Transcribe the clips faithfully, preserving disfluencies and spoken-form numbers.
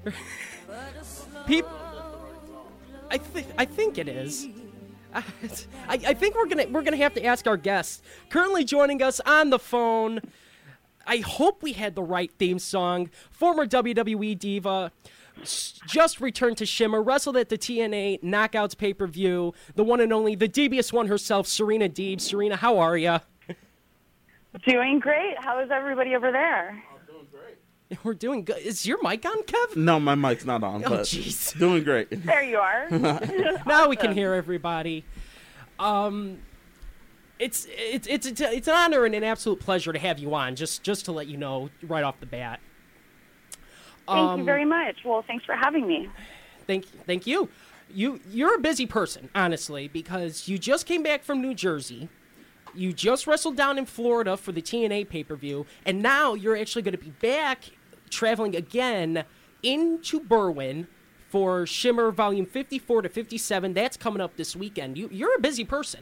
People, I think I think it is. I, I think we're gonna we're gonna have to ask our guest. Currently joining us on the phone. I hope we had the right theme song. Former W W E diva, just returned to Shimmer, wrestled at the T N A Knockouts pay-per-view. The one and only, the devious one herself, Serena Deeb. Serena, how are you? Doing great. How is everybody over there? Oh, doing great. We're doing good. Is your mic on, Kev? No, my mic's not on. Oh, but jeez. Doing great. There you are. Now we can hear everybody. Um, it's it's it's it's it's an honor and an absolute pleasure to have you on. Just just to let you know right off the bat. Thank Um, you very much. Well, thanks for having me. Thank thank you. You you're a busy person, honestly, because you just came back from New Jersey. You just wrestled down in Florida for the T N A pay-per-view, and now you're actually going to be back traveling again into Berwyn for Shimmer Volume fifty-four to fifty-seven. That's coming up this weekend. You you're a busy person.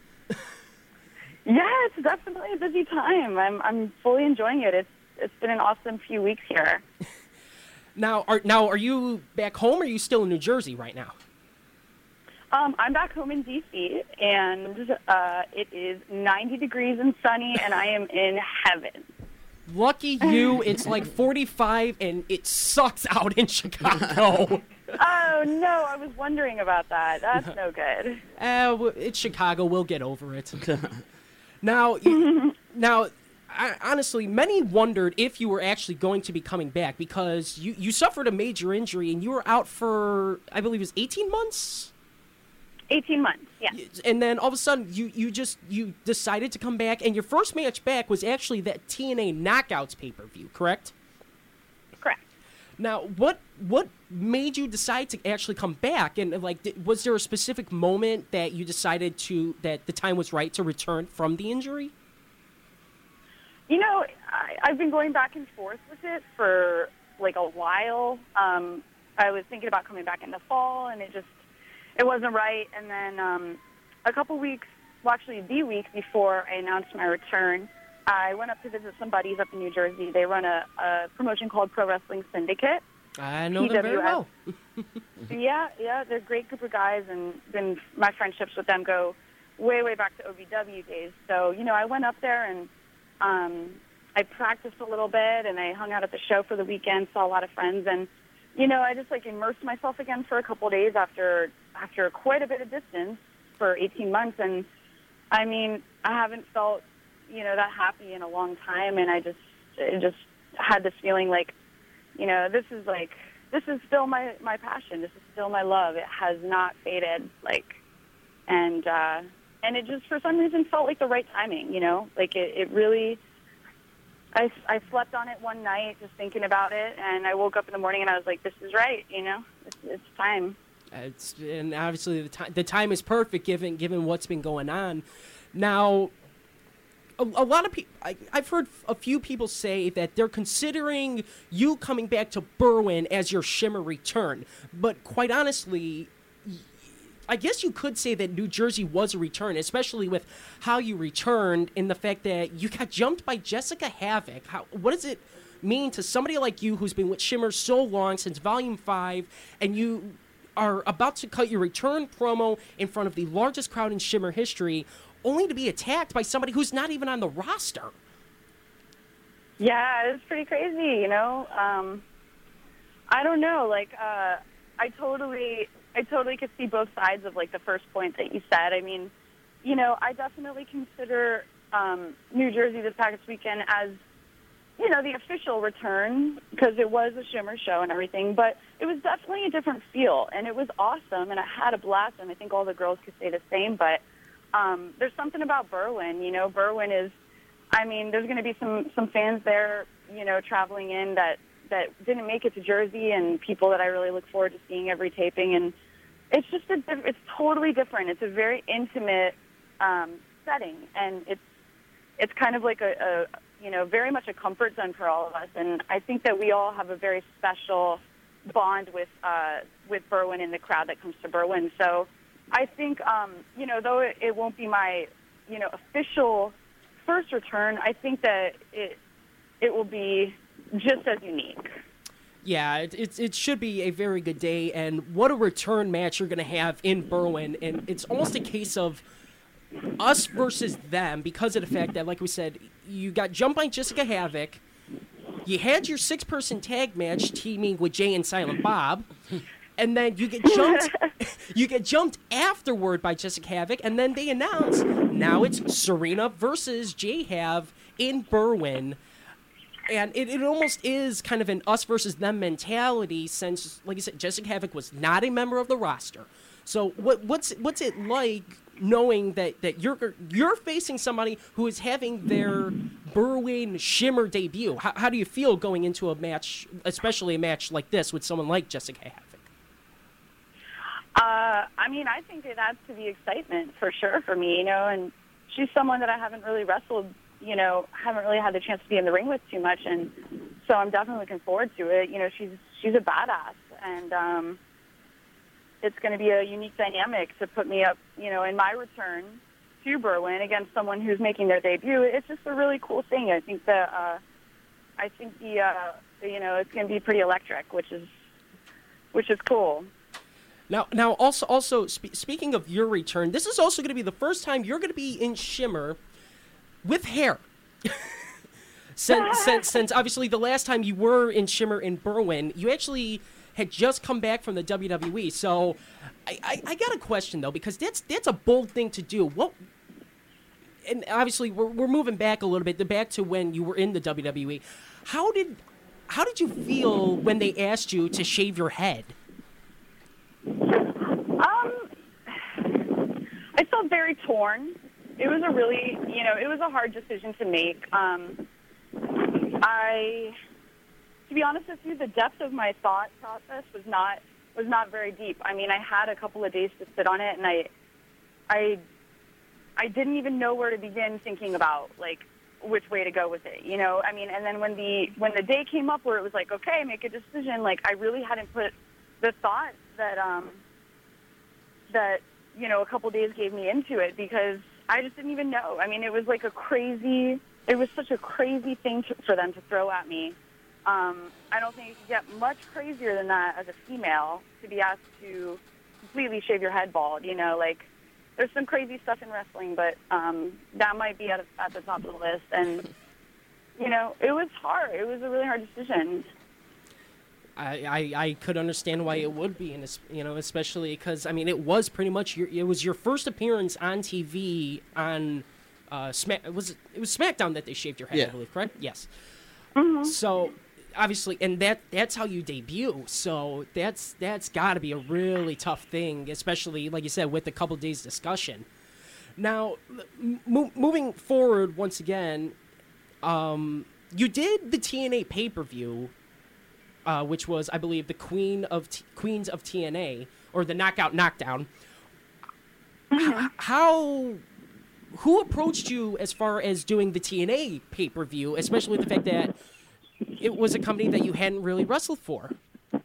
Yeah, it's definitely a busy time. I'm I'm fully enjoying it. It's it's been an awesome few weeks here. Now are now are you back home, or are you still in New Jersey right now? Um, I'm back home in D C, and uh, it is ninety degrees and sunny, and I am in heaven. Lucky you, it's like forty-five, and it sucks out in Chicago. Oh, no, I was wondering about that. That's no good. Uh, it's Chicago. We'll get over it. Now, now, I, honestly, many wondered if you were actually going to be coming back because you, you suffered a major injury and you were out for, I believe it was eighteen months? eighteen months, yeah. And then all of a sudden, you, you just, you decided to come back, and your first match back was actually that T N A Knockouts pay-per-view, correct? Correct. Now, what what made you decide to actually come back? And, like, th- was there a specific moment that you decided to, that the time was right to return from the injury? You know, I, I've been going back and forth with it for, like, a while. Um, I was thinking about coming back in the fall, and it just, it wasn't right. And then um, a couple weeks, well, actually the week before I announced my return, I went up to visit some buddies up in New Jersey. They run a, a promotion called Pro Wrestling Syndicate. I know them very well. yeah, yeah, they're a great group of guys, and then my friendships with them go way, way back to O V W days. So, you know, I went up there and um, I practiced a little bit, and I hung out at the show for the weekend, saw a lot of friends, and, you know, I just, like, immersed myself again for a couple of days after, after quite a bit of distance for eighteen months, and, I mean, I haven't felt, you know, that happy in a long time, and I just, it just had this feeling like, you know, this is like, this is still my, my passion. This is still my love. It has not faded, like, and, uh, and it just, for some reason, felt like the right timing, you know? Like, it, it really, I, I slept on it one night just thinking about it, and I woke up in the morning and I was like, this is right, you know? It's, it's time. It's, and obviously the time, the time is perfect given, given what's been going on. Now, A, a lot of people, I've heard a few people say that they're considering you coming back to Berwyn as your Shimmer return. But quite honestly, I guess you could say that New Jersey was a return, especially with how you returned in the fact that you got jumped by Jessica Havoc. How, what does it mean to somebody like you who's been with Shimmer so long, since Volume five, and you are about to cut your return promo in front of the largest crowd in Shimmer history, only to be attacked by somebody who's not even on the roster? Yeah, it's pretty crazy, you know. Um, I don't know, like, uh, I totally, I totally could see both sides of, like, the first point that you said. I mean, you know, I definitely consider um, New Jersey this past weekend as, you know, the official return, because it was a Shimmer show and everything, but it was definitely a different feel, and it was awesome, and I had a blast, and I think all the girls could say the same, but Um, there's something about Berwyn, you know, Berwyn is, I mean, there's going to be some, some fans there, you know, traveling in that, that didn't make it to Jersey, and people that I really look forward to seeing every taping. And it's just, a, it's totally different. It's a very intimate um, setting, and it's, it's kind of like a, a, you know, very much a comfort zone for all of us. And I think that we all have a very special bond with, uh, with Berwyn and the crowd that comes to Berwyn. So I think, um, you know, though it, it won't be my, you know, official first return, I think that it it will be just as unique. Yeah, it, it, it should be a very good day, and what a return match you're going to have in Berwyn, and it's almost a case of us versus them because of the fact that, like we said, you got jumped by Jessica Havoc, you had your six-person tag match teaming with Jay and Silent Bob, and then you get jumped you get jumped afterward by Jessica Havoc, and then they announce now it's Serena versus Jay Hav in Berwyn. And it, it almost is kind of an us versus them mentality since, like I said, Jessica Havoc was not a member of the roster. So what what's what's it like knowing that, that you're you're facing somebody who is having their Berwyn Shimmer debut? How, how do you feel going into a match, especially a match like this with someone like Jessica Havoc? Uh, I mean, I think it adds to the excitement for sure for me, you know, and she's someone that I haven't really wrestled, you know, haven't really had the chance to be in the ring with too much, and so I'm definitely looking forward to it. You know, she's she's a badass, and um, it's going to be a unique dynamic to put me up, you know, in my return to Berwyn against someone who's making their debut. It's just a really cool thing. I think that uh, I think the uh, you know it's going to be pretty electric, which is which is cool. Now, now, also, also spe- speaking of your return, this is also going to be the first time you're going to be in Shimmer with hair. since, since, since obviously the last time you were in Shimmer in Berwyn, you actually had just come back from the W W E. So, I, I, I got a question though, because that's that's a bold thing to do. What? And obviously, we're we're moving back a little bit, back to when you were in the W W E. How did how did you feel when they asked you to shave your head? Um, I felt very torn. It was a really, you know, it was a hard decision to make. Um, I, to be honest with you, the depth of my thought process was not was not very deep. I mean, I had a couple of days to sit on it, and I, I, I didn't even know where to begin thinking about like which way to go with it. You know, I mean, and then when the when the day came up where it was like, okay, make a decision. Like, I really hadn't put the thought that um, that you know a couple days gave me into it, because I just didn't even know. I mean, it was like a crazy. It was such a crazy thing to, for them to throw at me. Um, I don't think you could get much crazier than that as a female, to be asked to completely shave your head bald. You know, like, there's some crazy stuff in wrestling, but um, that might be at, at the top of the list. And you know, it was hard. It was a really hard decision. I, I, I could understand why it would be, and you know, especially because I mean, it was pretty much your it was your first appearance on T V on uh, Smack. It was it was SmackDown that they shaved your head, Yeah. I believe, correct? Yes. Mm-hmm. So obviously, and that that's how you debut. So that's that's got to be a really tough thing, especially like you said with a couple days discussion. Now, mo- moving forward once again, um, you did the T N A pay per view. Uh, which was, I believe, the Queen of T- Queens of T N A, or the Knockout Knockdown. Mm-hmm. H- how, who approached you as far as doing the T N A pay per view, especially with the fact that it was a company that you hadn't really wrestled for? Um,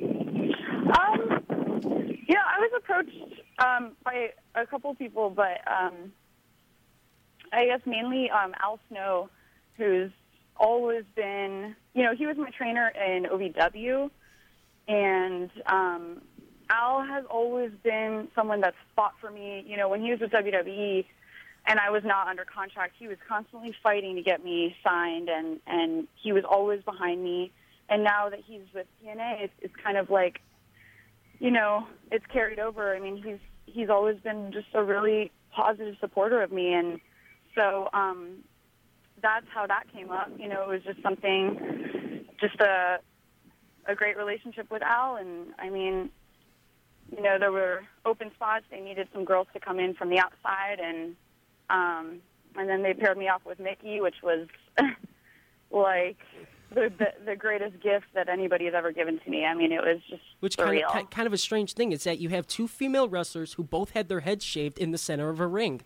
yeah, I was approached um, by a couple people, but um, I guess mainly um, Al Snow, who's always been, you know, he was my trainer in O V W, and um, Al has always been someone that's fought for me. You know, when he was with W W E and I was not under contract, he was constantly fighting to get me signed, and, and he was always behind me. And now that he's with T N A, it's, it's kind of like, you know, it's carried over. I mean, he's he's always been just a really positive supporter of me, and so um, that's how that came up. You know, it was just something, just a a great relationship with Al, and I mean, you know, there were open spots. They needed some girls to come in from the outside, and um, and then they paired me off with Mickey, which was like the, the the greatest gift that anybody has ever given to me. I mean, it was just Which kind surreal. of, kind of a strange thing is that you have two female wrestlers who both had their heads shaved in the center of a ring.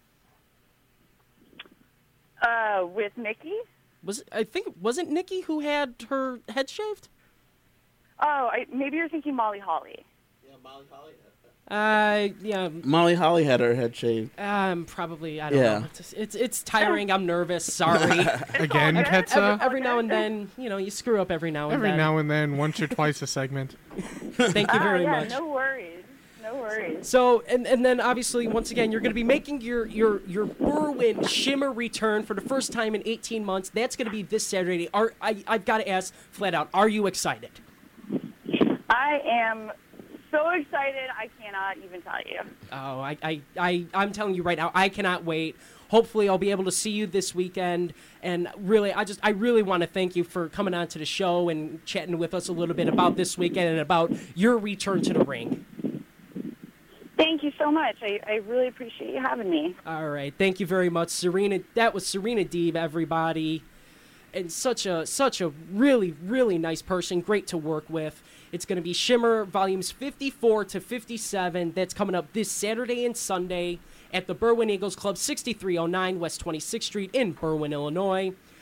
Uh, with Mickey? Was I think wasn't Nikki who had her head shaved? Oh, I, maybe you're thinking Molly Holly. Yeah, Uh, yeah, Molly Holly had her head shaved. um, probably. I don't Yeah. know. It's, it's it's tiring. I'm nervous. Sorry. Again, It's all good. Ketsa? every, every now and then, you know, you screw up every now and Every then. now and then, once or twice a segment. Thank you Ah, very yeah, much. no worries. No worries. So, and, and then obviously, once again, you're going to be making your, your, your Berwyn Shimmer return for the first time in eighteen months. That's going to be this Saturday. Are I, I've got to ask flat out, are you excited? I am so excited. I cannot even tell you. Oh, I, I, I, I'm telling you right now, I cannot wait. Hopefully, I'll be able to see you this weekend. And really, I just, I really want to thank you for coming on to the show and chatting with us a little bit about this weekend and about your return to the ring. Thank you so much. I, I really appreciate you having me. All right, thank you very much, Serena. That was Serena Deeb, everybody, and such a such a really really nice person. Great to work with. It's going to be Shimmer volumes fifty-four to fifty-seven. That's coming up this Saturday and Sunday at the Berwyn Eagles Club, sixty-three oh nine West twenty-sixth Street in Berwyn, Illinois.